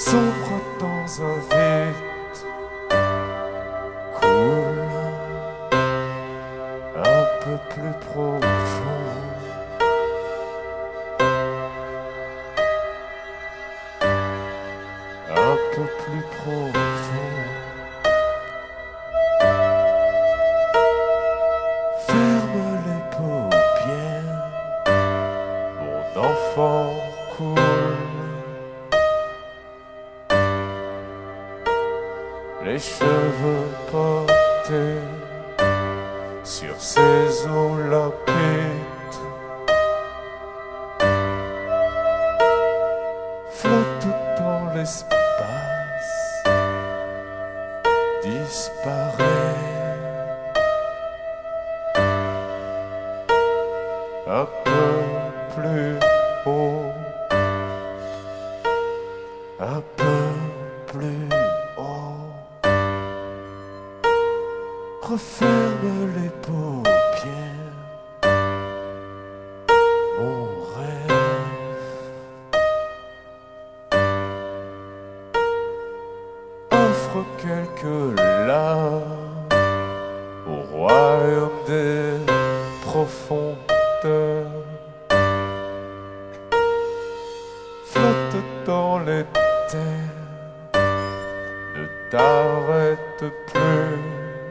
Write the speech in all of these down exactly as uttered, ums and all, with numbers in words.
sombre dans un vide coule un peu plus profond. Un peu plus profond. Ferme les paupières, mon enfant coule. Les cheveux portés sur ses os limpides flottent dans l'espace. Disparaît un peu plus haut, un peu plus haut. Referme les paupières, mon rêve. Offre quelques larmes au royaume des profondeurs. Flotte dans les terres, ne t'arrête plus.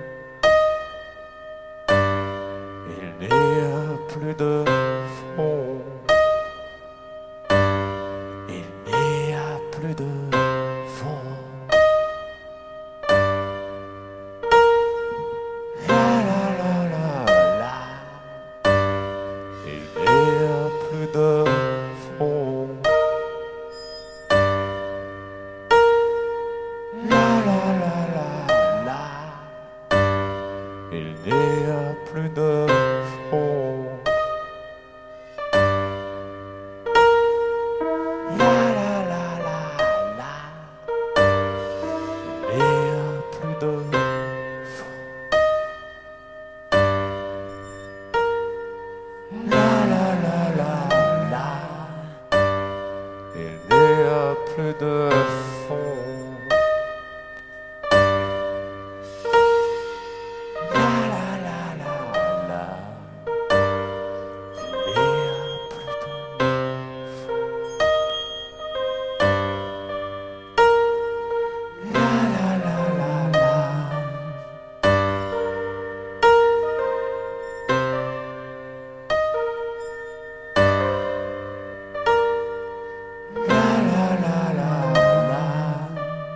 Il n'y a plus de fond. Il n'y a plus de fond. De fond. La la la la la. Il n'y a plus de fond. La la la la la. Il n'y a plus de fond. La la la la. Il n'y a plus de fond. La la la la la. Il n'y a plus de fond. La la la la la. La la la la la.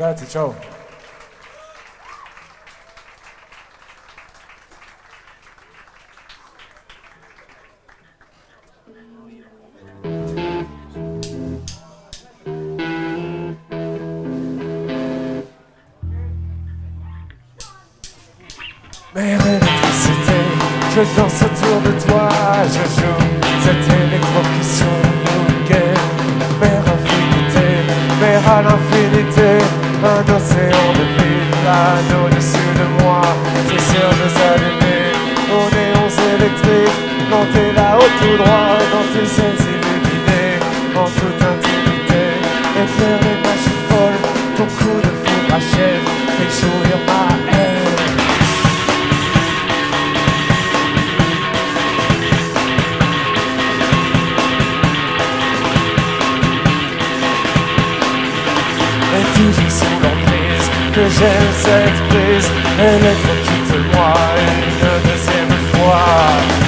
Grazie, ciao. Mère électricité, je danse autour de toi, je joue cette électrocution nous guette. Mère infinité, mère à l'infinité, un océan de vide au-dessus de moi. C'est sûr de s'allumer aux néons électriques quand t'es là-haut tout droit dans tes ailes illuminées en toute intimité. Éclaire les machines folles, ton coup de foudre achève, fais jouir ma haine. Toujours sous l'emprise que j'aime cette prise, électrocute-moi une deuxième fois,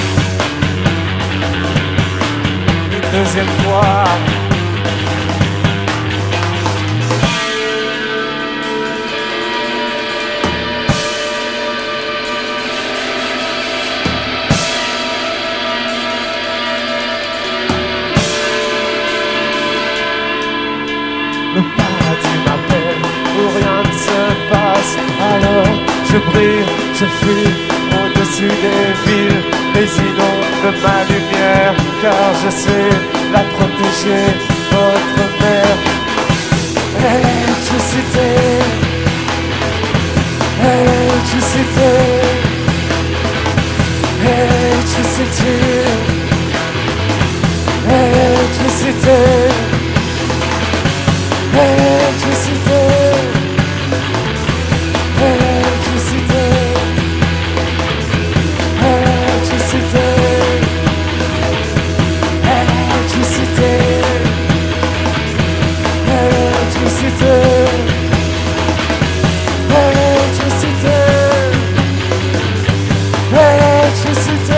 une deuxième fois. Le paradis m'appelle, où rien ne se passe. Alors je brille, je fuis au-dessus des villes, les inonde de ma lumière, car je sais la protéger, votre mère. Électricité, électricité, électricité, électricité. Électricité, électricité, électricité, électricité, électricité, électricité, électricité.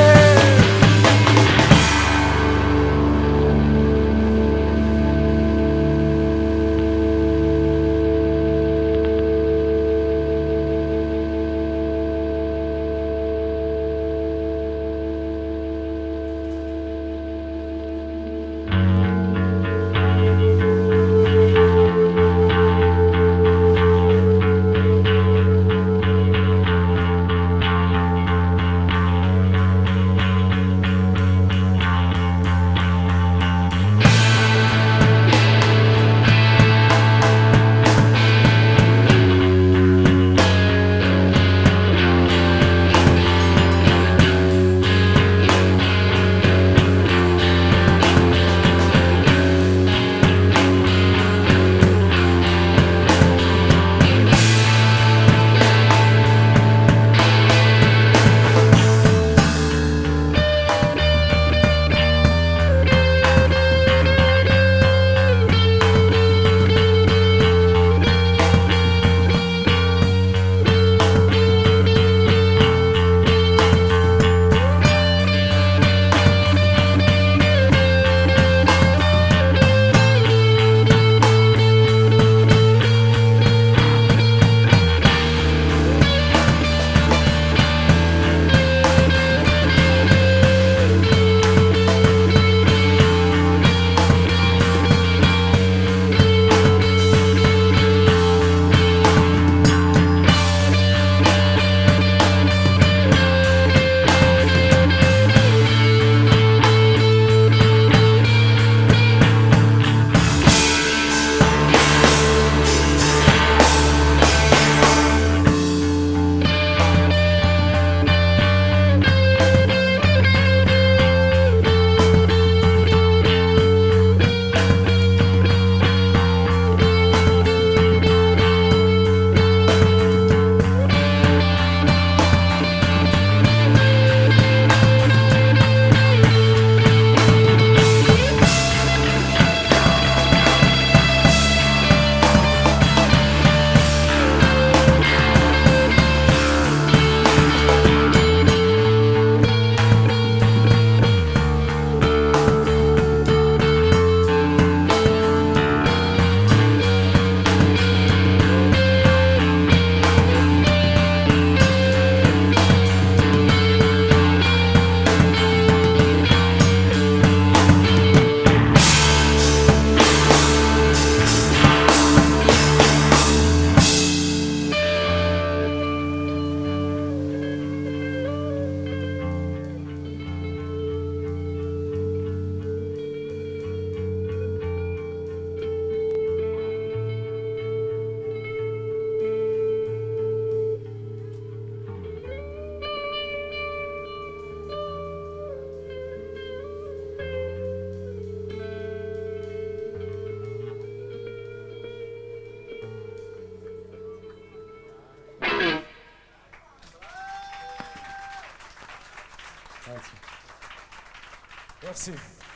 Merci.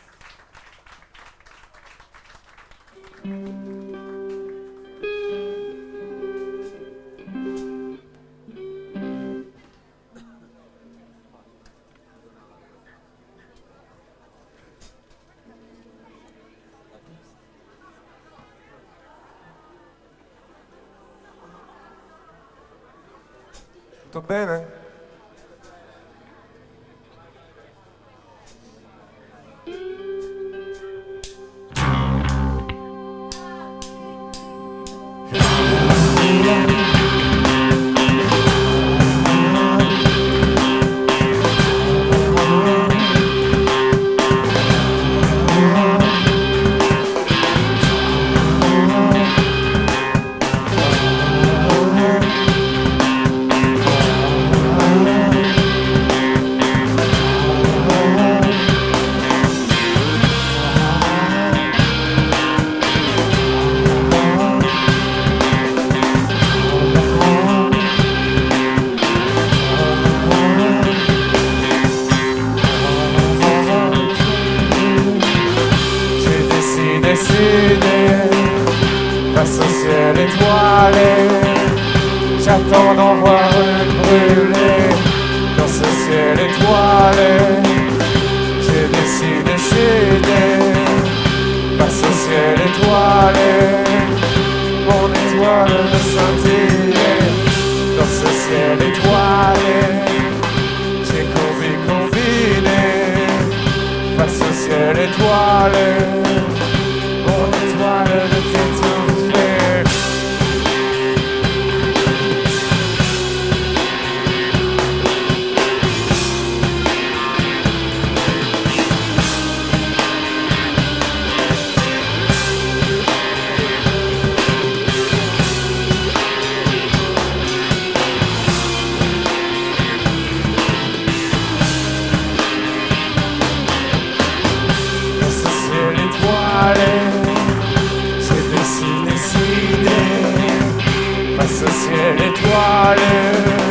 Tutto bene? Face au ciel étoilé, j'attends d'en voir une brûler. Dans ce ciel étoilé, j'ai décidé, décidé. Face au ciel étoilé, mon étoile me scintillait. Dans ce ciel étoilé, j'ai combi, combiné. Face au ciel étoilé, mon étoile de t'étouffer. J'ai décidé, décidé, face au ciel étoilé.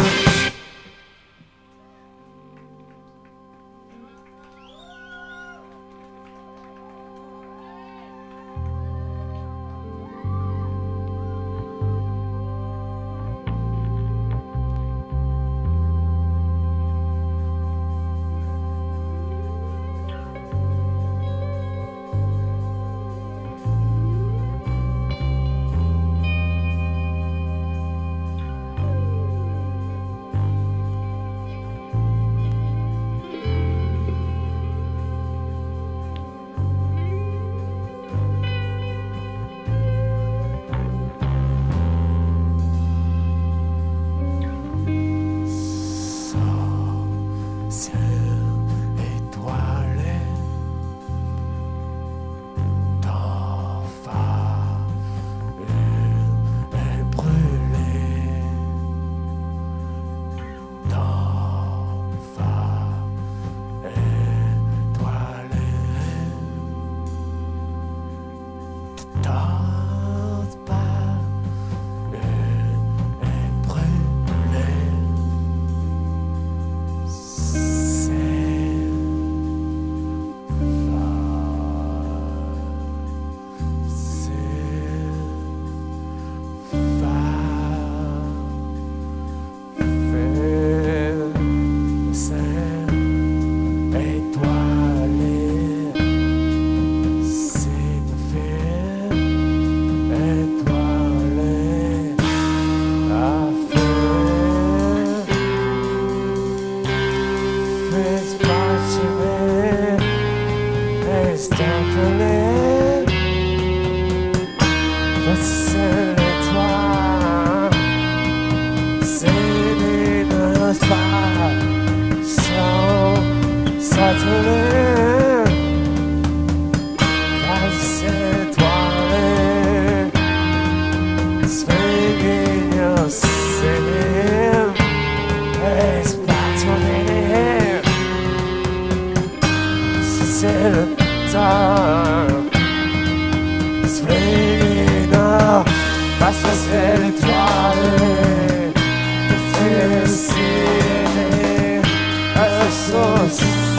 Face au ciel étoilé, c'est décidé, face au ciel.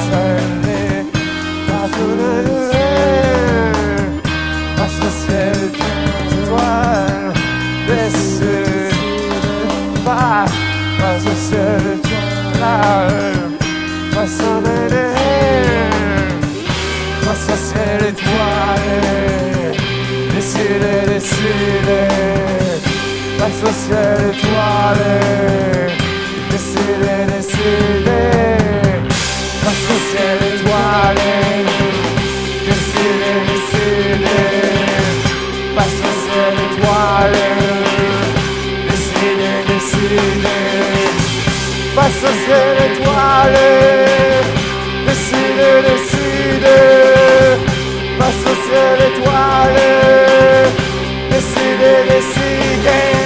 soleil, passe au soleil, passe au ciel d'étoiles, dessus, passe, passe au ciel d'étoiles, passe au soleil, passe au ciel étoilé, décidez, décidez, passe au ciel étoilé, décidez, décidez, passe au ciel étoilé, décidez, décidez, passe au ciel étoilé, décidez, décidez, passe au ciel étoilé, décidez, décidez, passe au ciel étoilé, décidez, décidez.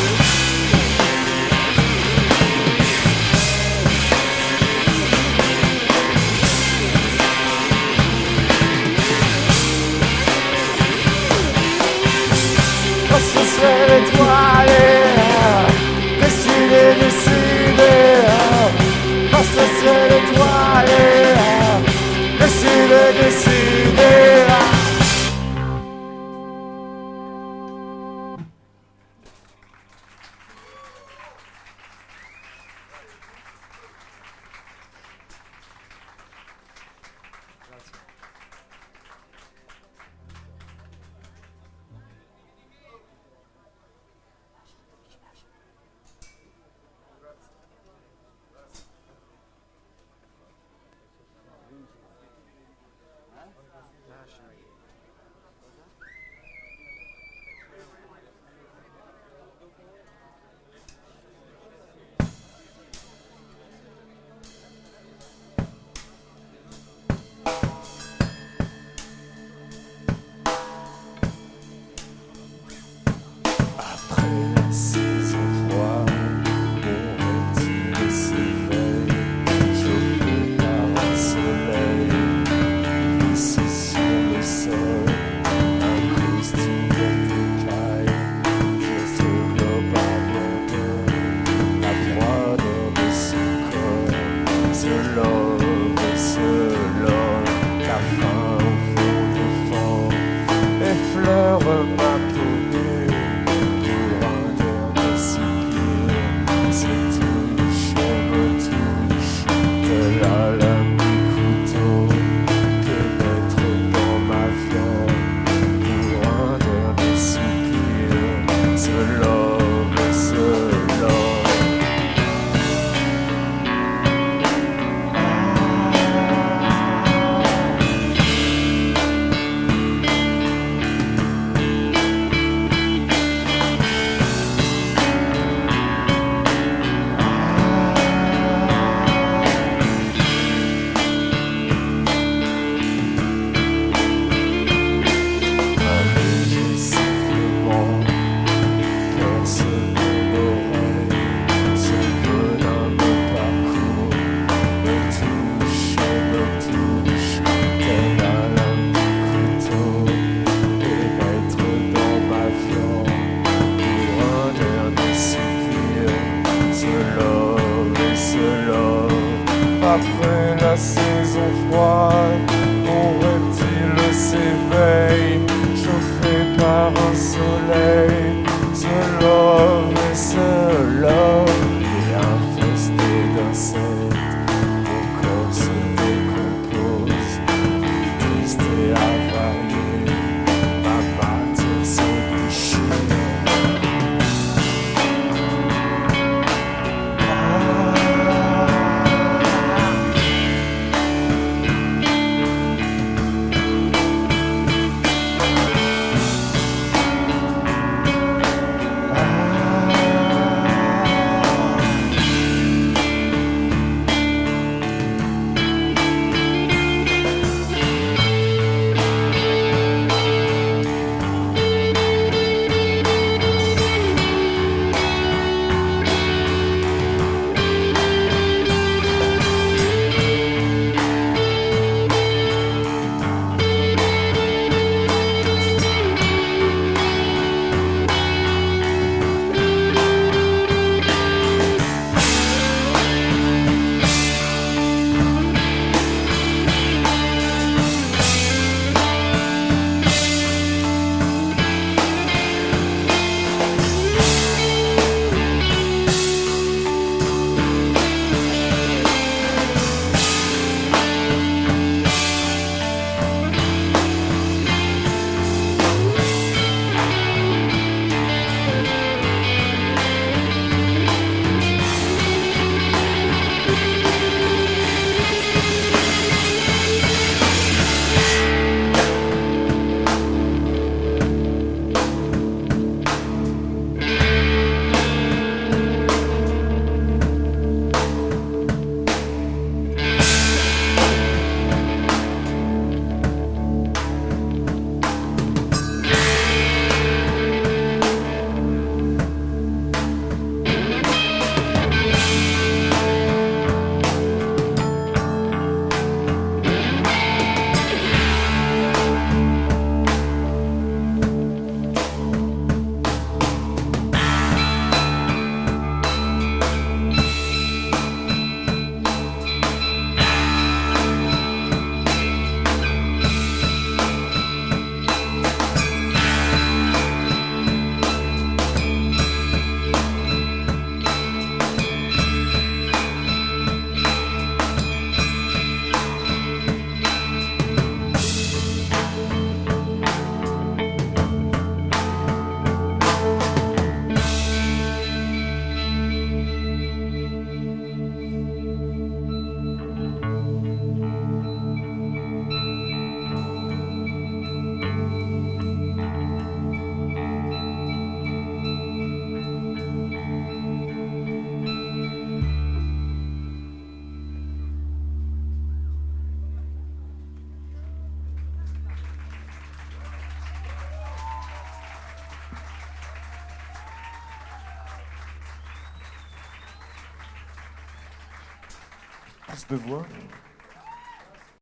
Passe au ciel étoilé, décidez, décidez, passe au ciel étoilé, décidez, décidez. Après la saison froide, mon reptile s'éveille, chauffé par un soleil, se love et se love, et infesté d'insectes, mon corps se décompose, triste et avarié, ma matière se déchire. Plus de voix.